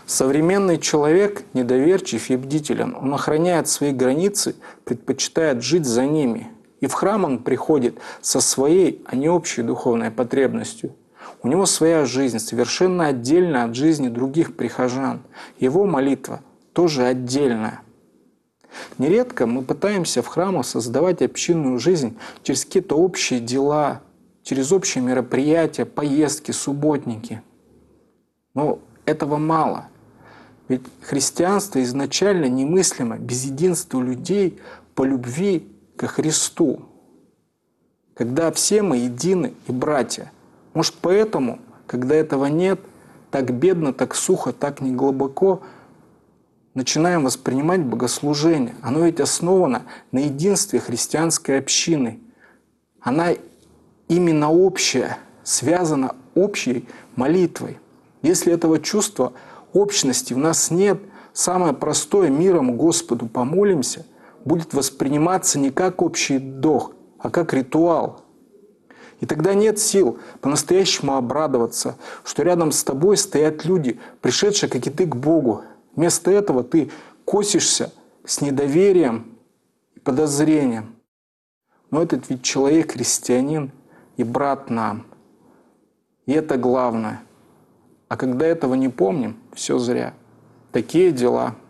Современный человек недоверчив и бдителен. Он охраняет свои границы, предпочитает жить за ними. И в храм он приходит со своей, а не общей духовной потребностью. У него своя жизнь, совершенно отдельная от жизни других прихожан. Его молитва тоже отдельная. Нередко мы пытаемся в храмах создавать общинную жизнь через какие-то общие дела, через общие мероприятия, поездки, субботники. Но этого мало. Ведь христианство изначально немыслимо без единства людей по любви ко Христу. Когда все мы едины и братья. Может, поэтому, когда этого нет, так бедно, так сухо, так неглубоко, начинаем воспринимать богослужение. Оно ведь основано на единстве христианской общины. Она именно общая, связана общей молитвой. Если этого чувства общности в нас нет, самое простое «миром Господу помолимся» будет восприниматься не как общий долг, а как ритуал. И тогда нет сил по-настоящему обрадоваться, что рядом с тобой стоят люди, пришедшие, как и ты, к Богу. Вместо этого ты косишься с недоверием и подозрением. Но этот ведь человек христианин и брат нам. И это главное. А когда этого не помним, все зря. Такие дела.